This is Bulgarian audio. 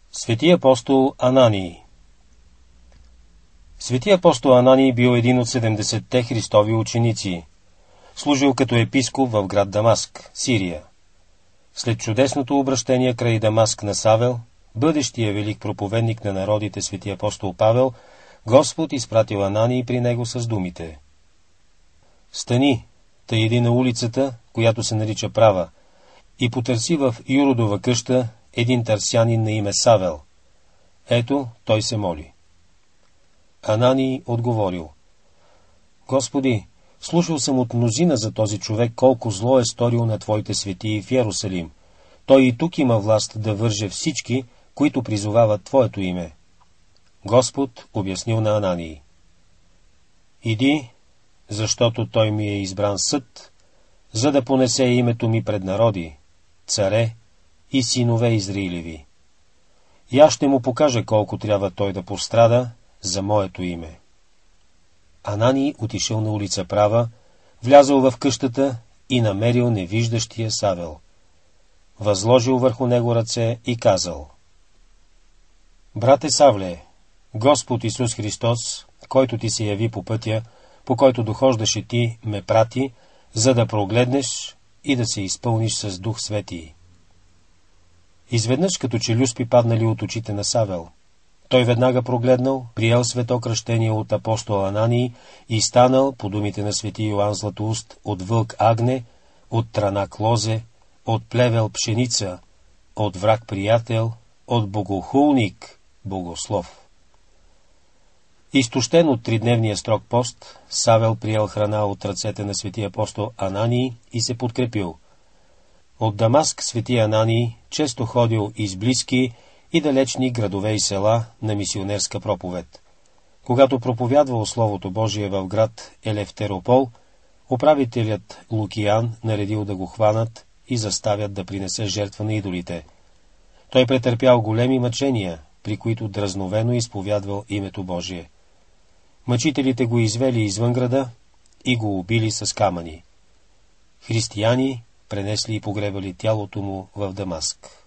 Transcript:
Свети апостол Ананий. Свети апостол Ананий бил един от 70-те Христови ученици. Служил като епископ в град Дамаск, Сирия. След чудесното обращение край Дамаск на Савел, бъдещия велик проповедник на народите свети апостол Павел, Господ изпратил Ананий при него с думите: „Стани, та иди на улицата, която се нарича Права, и потърси в Юродова къща един търсянин на име Савел. Ето, той се моли.” Ананий отговорил: „Господи, слушал съм от мнозина за този човек, колко зло е сторил на Твоите светии в Йерусалим. Той и тук има власт да върже всички, които призовават Твоето име.” Господ обяснил на Ананий: „Иди, защото той ми е избран съд, за да понесе името ми пред народи, царе и синове Израилеви. И аз ще му покажа колко трябва той да пострада за моето име.” Ананий отишъл на улица Права, влязъл в къщата и намерил невиждащия Савел. Възложил върху него ръце и казал: „Брате Савле, Господ Исус Христос, който ти се яви по пътя, по който дохождаше ти, ме прати, за да прогледнеш и да се изпълниш с Дух Светий.” Изведнъж като че люспи паднали от очите на Савел. Той веднага прогледнал, приел свето кръщение от апостол Ананий и станал, по думите на свети Йоан Златоуст, от вълк агне, от транак лозе, от плевел пшеница, от враг приятел, от богохулник богослов. Изтощен от тридневния строг пост, Савел приел храна от ръцете на свети апостол Ананий и се подкрепил. От Дамаск свети Ананий често ходил из близки и далечни градове и села на мисионерска проповед. Когато проповядвал Словото Божие в град Елефтеропол, управителят Лукиян наредил да го хванат и заставят да принесе жертва на идолите. Той претърпял големи мъчения, при които дразновено изповядвал името Божие. Мъчителите го извели извън града и го убили с камъни. Християни пренесли и погребали тялото му в Дамаск.